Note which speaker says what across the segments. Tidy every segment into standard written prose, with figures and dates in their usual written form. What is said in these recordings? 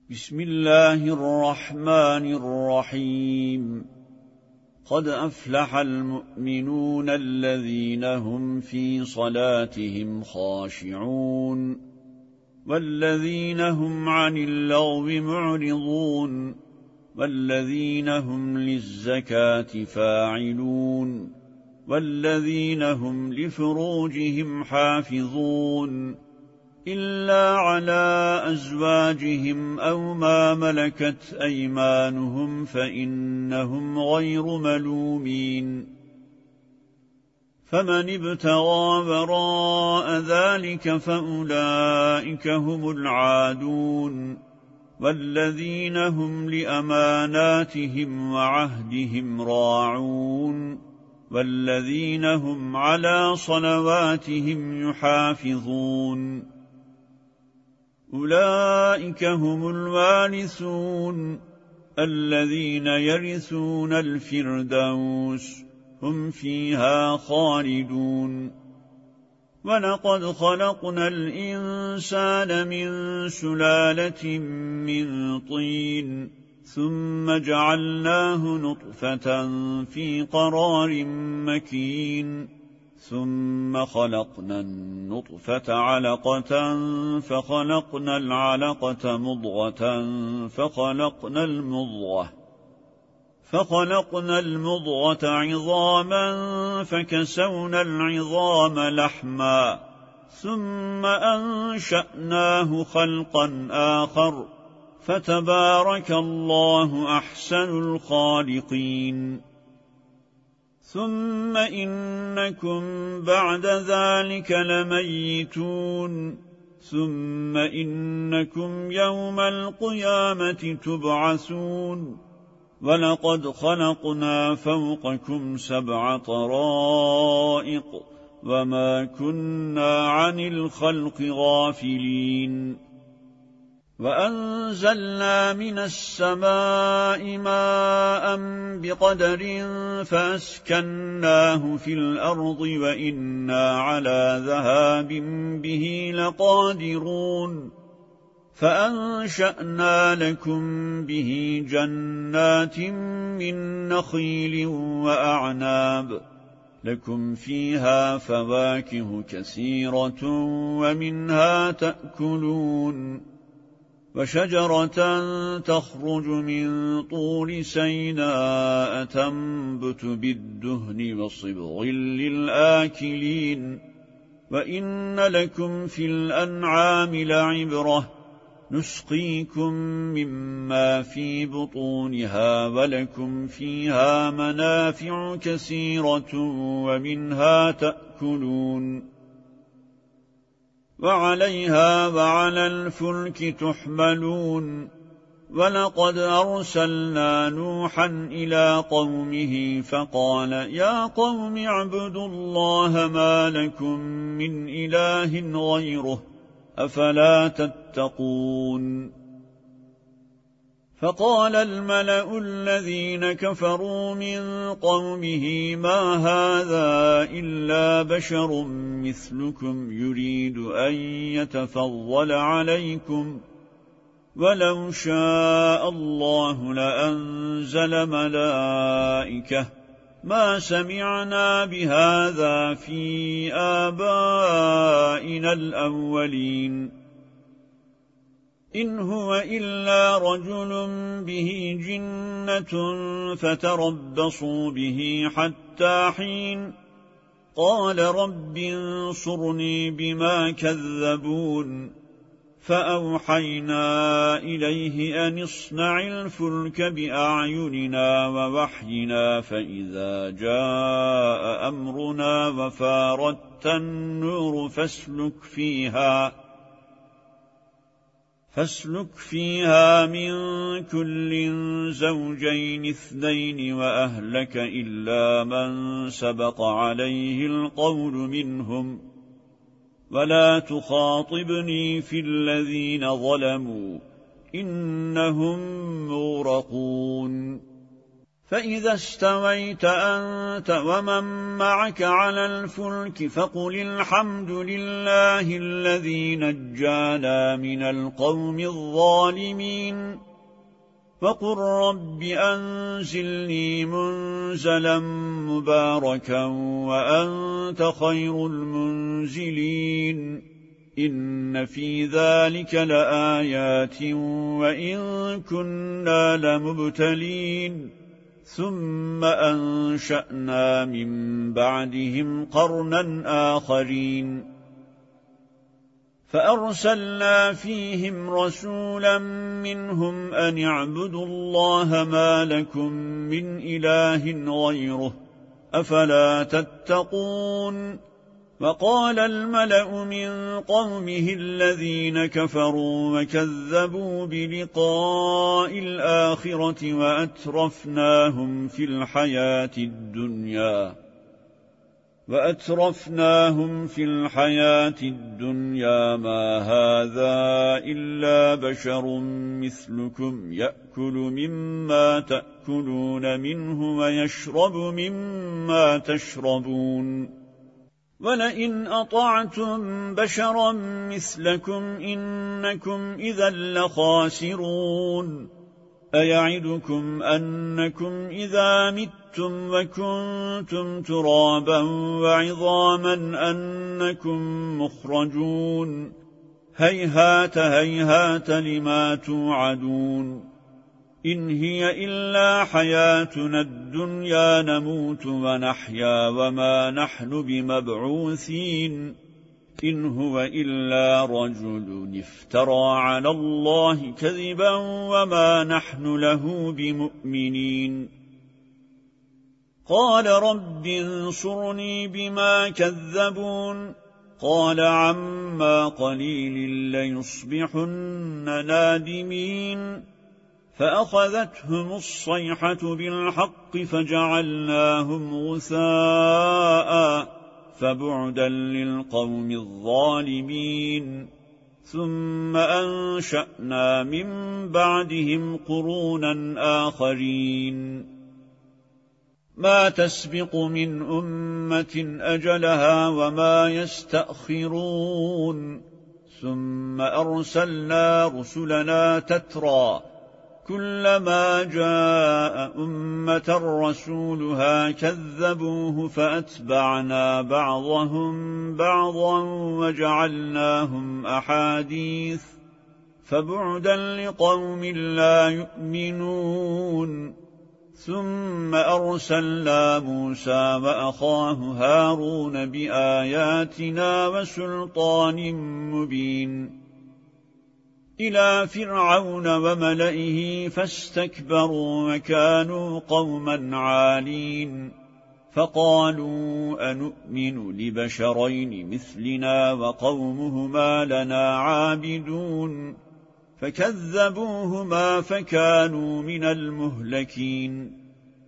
Speaker 1: بسم الله الرحمن الرحيم قد أفلح المؤمنون الذين هم في صلاتهم خاشعون والذين هم عن اللغو معرضون والذين هم للزكاة فاعلون والذين هم لفروجهم حافظون إلا على أزواجهم أو ما ملكت أيمانهم فإنهم غير ملومين فمن ابتغى وراء ذلك فأولئك هم العادون والذين هم لأماناتهم وعهدهم راعون والذين هم على صلواتهم يحافظون أولئك هم الوارثون الذين يرثون الفردوس هم فيها خالدون ولقد خلقنا الإنسان من سلالة من طين ثم جعلناه نطفة في قرار مكين ثم خلقنا النطفة علقة فخلقنا العلقة مضغة فخلقنا المضغة عظاما فكسونا العظام لحما ثم أنشأناه خلقا آخر فتبارك الله أحسن الخالقين ثم إنكم بعد ذلك لميتون ثم إنكم يوم القيامة تبعثون ولقد خلقنا فوقكم 7 طرائق وما كنا عن الخلق غافلين وأنزلنا من السماء ماء بقدر فأسكناه في الأرض وإنا على ذهاب به لقادرون فأنشأنا لكم به جنات من نخيل وأعناب لكم فيها فواكه كثيرة ومنها تأكلون وشجرة تخرج من طور سيناء تنبت بالدهن وصبغ للآكلين وإن لكم في الأنعام لعبرة نسقيكم مما في بطونها ولكم فيها منافع كثيرة ومنها تأكلون وعليها وعلى الفلك تحملون ولقد أرسلنا نوحا إلى قومه فقال يا قوم اعبدوا الله ما لكم من إله غيره أفلا تتقون فقال الملأ الذين كفروا من قومه ما هذا إلا بشر مثلكم يريد أن يتفضل عليكم ولو شاء الله لأنزل ملائكة ما سمعنا بهذا في آبائنا الأولين إن هو إلا رجل به جنة فتربصوا به حتى حين قال رب انصرني بما كذبون فأوحينا إليه أن اصنع الفلك بأعيننا ووحينا فإذا جاء أمرنا وفاردت النور فاسلك فيها من كل زوجين 2 وأهلك إلا من سبق عليه القول منهم ولا تخاطبني في الذين ظلموا إنهم مغرقون فإذا استويت أنت ومن معك على الفلك فقل الحمد لله الذي نجانا من القوم الظالمين وقل رب أنزلني منزلا مباركا وأنت خير المنزلين إن في ذلك لآيات وإن كنا لمبتلين ثم أنشأنا من بعدهم قرنا آخرين فأرسلنا فيهم رسولا منهم أن اعبدوا الله ما لكم من إله غيره أفلا تتقون وقال الملأ من قومه الذين كفروا وكذبوا بلقاء الآخرة وأترفناهم في الحياة الدنيا ما هذا إلا بشر مثلكم يأكل مما تأكلون منه ويشرب مما تشربون ولئن أطعتم بشرا مثلكم إنكم إذا لخاسرون أيعدكم أنكم إذا متم وكنتم ترابا وعظاما أنكم مخرجون هيهات هيهات لما توعدون إن هي إلا حياتنا الدنيا نموت ونحيا وما نحن بمبعوثين إن هو إلا رجل افترى على الله كذبا وما نحن له بمؤمنين قال رب انصرني بما كذبون قال عما قليل ليصبحن نادمين فأخذتهم الصيحة بالحق فجعلناهم غثاء فبعدا للقوم الظالمين ثم أنشأنا من بعدهم قرونا آخرين ما تسبق من أمة أجلها وما يستأخرون ثم أرسلنا رسلنا تترى كلما جاء أمة رسولها كذبوه فأتبعنا بعضهم بعضا وجعلناهم أحاديث فبعدا لقوم لا يؤمنون ثم أرسلنا موسى وأخاه هارون بآياتنا وسلطان مبين إلى فرعون وملئه فاستكبروا وكانوا قوما عالين فقالوا أنؤمن لبشرين مثلنا وقومهما لنا عابدون فكذبوهما فكانوا من المهلكين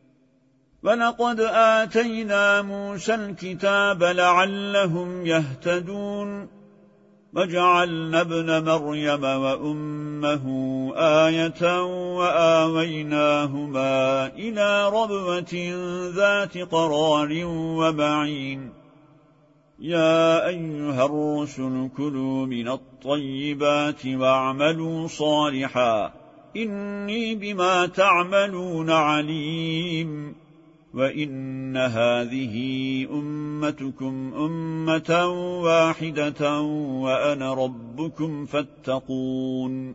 Speaker 1: ولقد آتينا موسى الكتاب لعلهم يهتدون وجعلنا ابن مريم وأمه آية وآويناهما إلى ربوة ذات قرار ومعين يا أيها الرسل كلوا من الطيبات واعملوا صالحا إني بما تعملون عليم وإن هذه أمتكم أمة واحدة وأنا ربكم فاتقون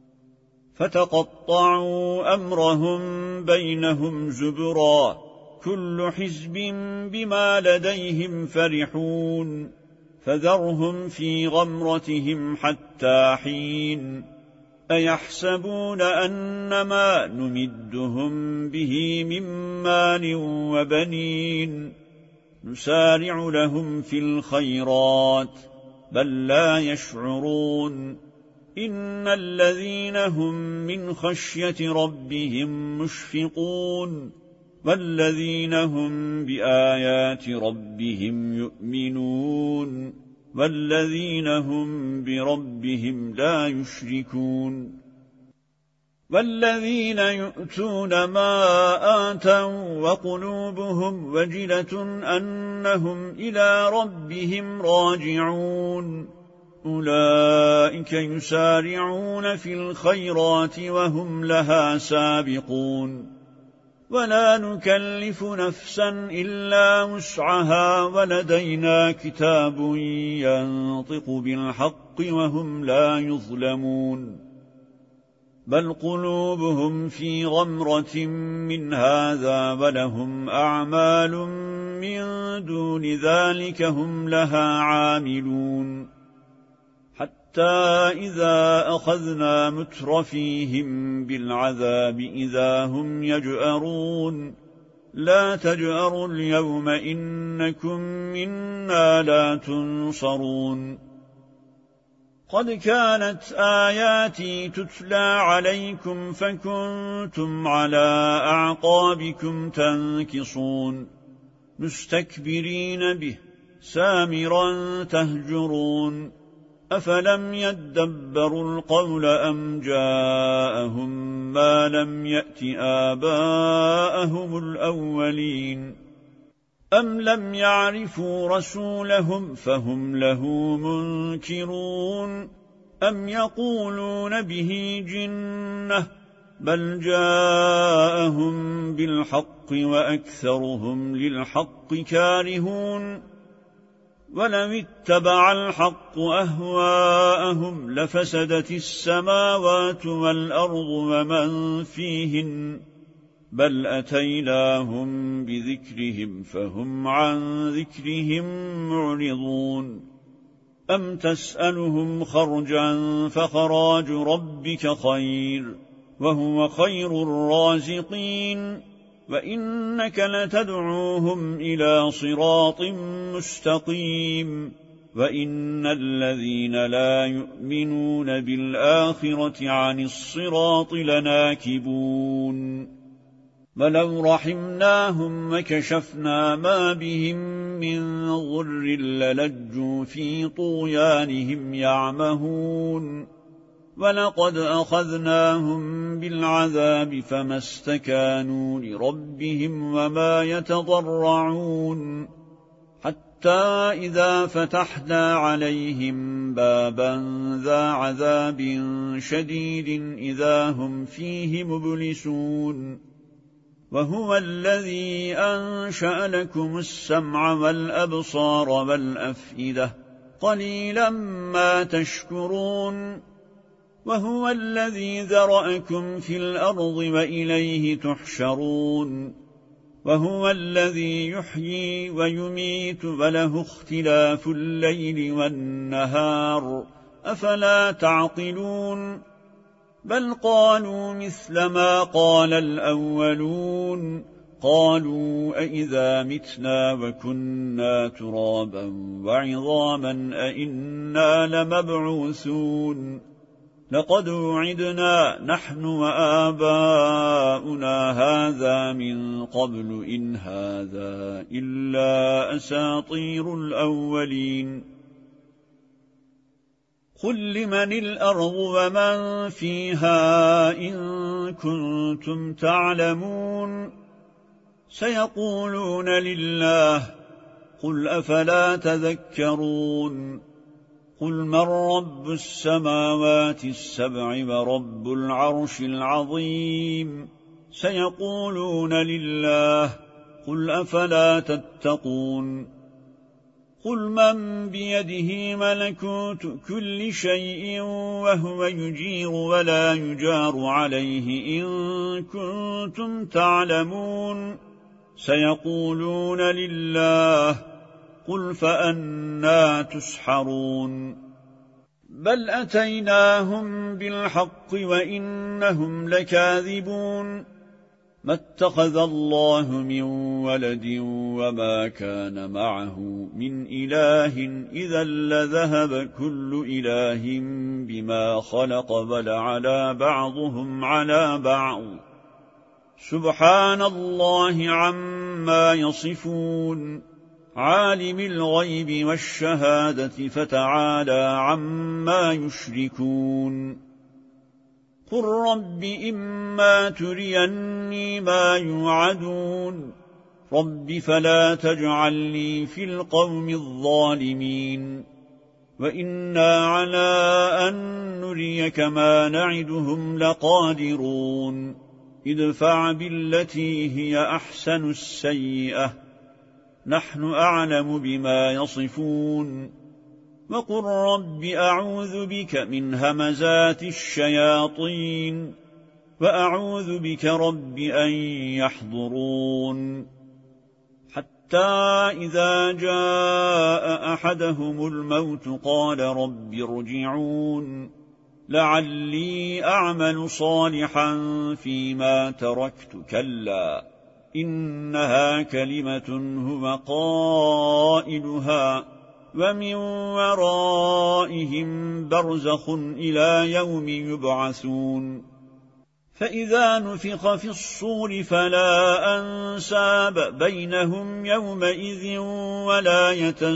Speaker 1: فتقطعوا أمرهم بينهم زبرا كل حزب بما لديهم فرحون فذرهم في غمرتهم حتى حين أيحسبون أنما نمدهم به من مال وبنين نسارع لهم في الخيرات بل لا يشعرون إن الذين هم من خشية ربهم مشفقون والذين هم بآيات ربهم يؤمنون والذين هم بربهم لا يشركون والذين يؤتون ما آتوا وقلوبهم وجلة أنهم إلى ربهم راجعون أولئك يسارعون في الخيرات وهم لها سابقون ولا نكلف نفسا إلا وسعها ولدينا كتاب ينطق بالحق وهم لا يظلمون بل قلوبهم في غمرة من هذا ولهم أعمال من دون ذلك هم لها عاملون حتى إذا أخذنا مترفيهم بالعذاب إذا هم يجأرون لا تجأروا اليوم إنكم منا لا تنصرون قد كانت آياتي تتلى عليكم فكنتم على أعقابكم تنكصون مستكبرين به سامرا تهجرون أفلم يدبروا القول أم جاءهم ما لم يأت آباءهم الأولين أم لم يعرفوا رسولهم فهم له منكرون أم يقولون به جنة بل جاءهم بالحق وأكثرهم للحق كارهون ولو اتبع الحق أهواءهم لفسدت السماوات والأرض ومن فيهن بل أتيناهم بذكرهم فهم عن ذكرهم معرضون أم تسألهم خرجا فخراج ربك خير وهو خير الرازقين وإنك لتدعوهم إلى صراط مستقيم وإن الذين لا يؤمنون بالآخرة عن الصراط لناكبون ولو رحمناهم وكشفنا ما بهم من ضر للجوا في طغيانهم يعمهون ولقد أخذناهم بالعذاب فما استكانوا لربهم وما يتضرعون حتى إذا فتحنا عليهم بابا ذا عذاب شديد إذا هم فيه مبلسون وهو الذي أنشأ لكم السمع والأبصار والأفئدة قليلا ما تشكرون وهو الذي ذرأكم في الأرض وإليه تحشرون وهو الذي يحيي ويميت وله اختلاف الليل والنهار أفلا تعقلون بل قالوا مثل ما قال الأولون قالوا أئذا متنا وكنا ترابا وعظاما أئنا لمبعوثون لقد وعدنا نحن وآباؤنا هذا من قبل إن هذا إلا أساطير الأولين قل لمن الأرض ومن فيها إن كنتم تعلمون سيقولون لله قل أفلا تذكرون قل من رب السماوات السبع ورب العرش العظيم سيقولون لله قل أفلا تتقون قل من بيده ملكوت كل شيء وهو يجير ولا يجار عليه إن كنتم تعلمون سيقولون لله قل فأنى تسحرون بل أتيناهم بالحق وإنهم لكاذبون ما اتخذ الله من ولد وما كان معه من إله إذا لذهب كل إله بما خلق ولعلى بعضهم على بعض سبحان الله عما يصفون عالم الغيب والشهادة فتعالى عما يشركون قل رب إما تريني ما يوعدون رب فلا تجعلني في القوم الظالمين وإنا على أن نريك ما نعدهم لقادرون ادفع بالتي هي أحسن السيئة نحن أعلم بما يصفون وقل رب أعوذ بك من همزات الشياطين وأعوذ بك رب أن يحضرون حتى إذا جاء أحدهم الموت قال رب ارجعون لعلي أعمل صالحا فيما تركت كلا إنها كلمة هو قائلها ومن ورائهم برزخ إلى يوم يبعثون فإذا نفخ في الصور فلا أنساب بينهم يومئذ ولا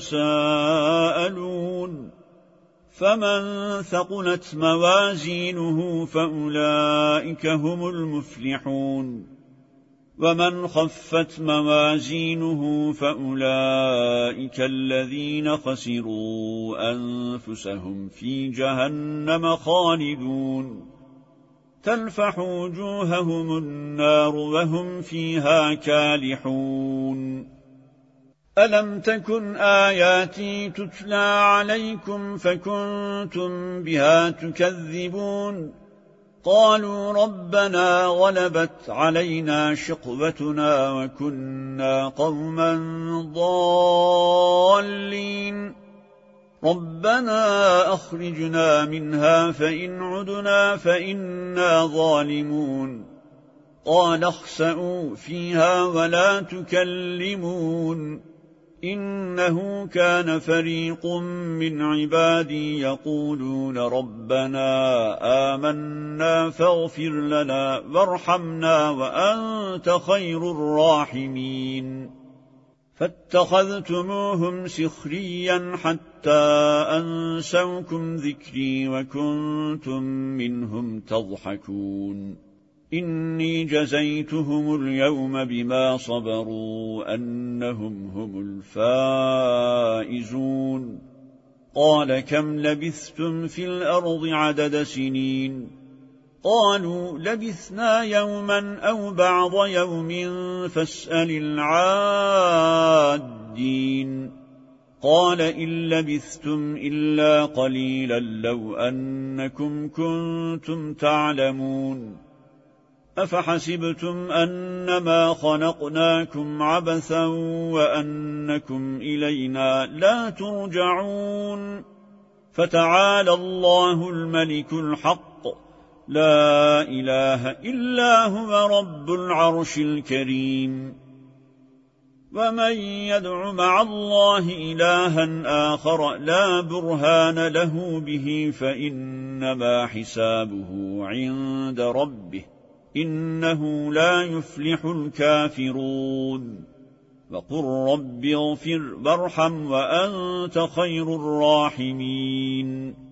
Speaker 1: يتساءلون فمن ثقلت موازينه فأولئك هم المفلحون ومن خفت موازينه فأولئك الذين خسروا أنفسهم في جهنم خالدون تلفح وجوههم النار وهم فيها كالحون ألم تكن آياتي تتلى عليكم فكنتم بها تكذبون قالوا ربنا غلبت علينا شقوتنا وكنا قوما ضالين ربنا أخرجنا منها فإن عدنا فإنا ظالمون قال اخسئوا فيها ولا تكلمون إنه كان فريق من عبادي يقولون ربنا آمنا فاغفر لنا وارحمنا وأنت خير الراحمين فاتخذتموهم سخريا حتى أنسوكم ذكري وكنتم منهم تضحكون إني جزيتهم اليوم بما صبروا أنهم هم الفائزون قال كم لبثتم في الأرض عدد سنين قالوا لبثنا يوما أو بعض يوم فاسأل العادين قال إن لبثتم إلا قليلا لو أنكم كنتم تعلمون أفحسبتم أنما خلقناكم عبثا وأنكم إلينا لا ترجعون فتعالى الله الملك الحق لا إله إلا هو رب العرش الكريم ومن يدع مع الله إلها آخر لا برهان له به فإنما حسابه عند ربه إنه لا يفلح الكافرون وقل رب اغفر وارحم وأنت خير الراحمين